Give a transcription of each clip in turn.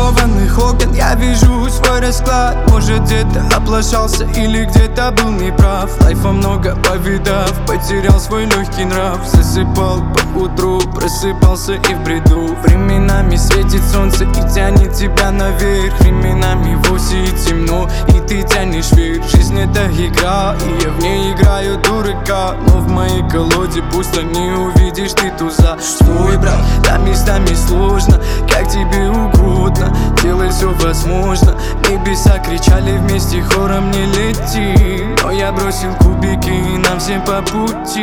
тонированных окон я вижу свой расклад. Может, где-то облажался или где-то был неправ. Лайфа много повидав, потерял свой легкий нрав. Засыпал по утру, просыпался и в бреду. Временами светит солнце и тянет тебя наверх. Временами вовсе и темно, и ты тянешь вверх. Жизнь это игра, и я в ней играю дурака. Но в моей колоде пусто, не увидишь ты туза. Свой брат, да местами сложно, как тебе угодно. Делай все возможно. Небеса кричали вместе хором не лети. Но я бросил кубики, и нам всем по пути.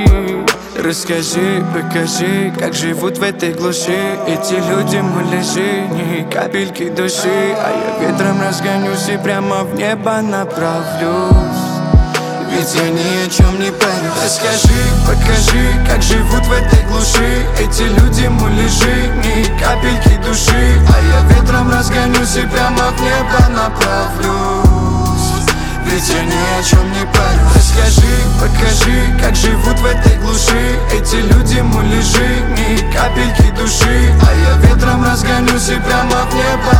Расскажи, покажи, как живут в этой глуши эти люди, муляжи, ни капельки души. А я ветром разгонюсь и прямо в небо направлюсь. Ведь я ни о чем не парюсь. Расскажи, покажи, как живут в этой глуши эти люди, муляжи, ни капельки души. А я ветром разгонюсь и прямо в небо направлюсь. Ведь я ни о чем не парюсь. Расскажи, покажи, как живут в этой глуши эти люди, муляжи, ни капельки души. А я ветром разгонюсь и прямо в небо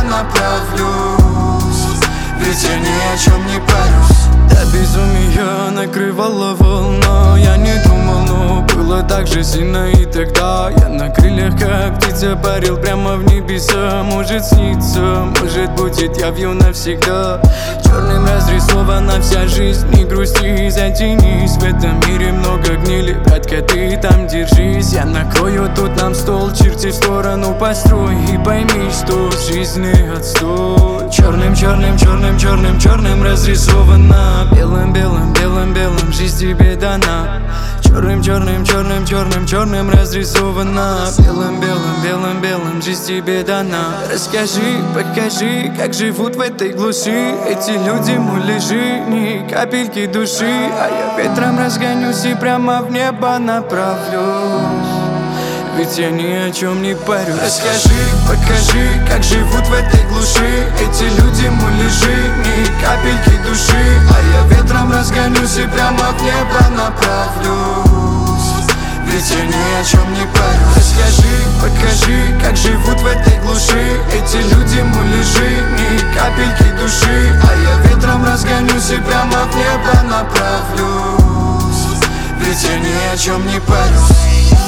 направлюсь. Ведь я ни о чем не парюсь. Да безумие накрывало волна. Я не думал, но было так же сильно и тогда. Я на крыльях, как птица, парил прямо в небеса. Может снится, может будет явью навсегда. Черным разрисована вся жизнь, не грусти, затянись. В этом мире много гнили, братка, ты там держись. Я накрою тут нам стол, черти в сторону построй. И пойми, что в жизни отстой. Черным, черным, черным, черным, черным разрисована. Белым, белым, белым, белым жизнь тебе дана. Черным, черным, черным, черным, черным разрисована. Белым, белым, белым, белым жизнь тебе дана. Расскажи, покажи, как живут в этой глуши эти люди, муляжи, ни капельки души. А я ветром разгонюсь и прямо в небо направлюсь. Ведь я ни о чем не парюсь. Расскажи, покажи, как живут в этой глуши эти люди, муляжи, ни капельки души. А я ветром разгонюсь и прямо в небо направлюсь. Ведь я ни о чем не парюсь. Расскажи, покажи, как живут в этой глуши эти люди, муляжи, ни капельки души. А я ветром разгонюсь и прямо в небо направлюсь. Ведь я ни о чем не парюсь.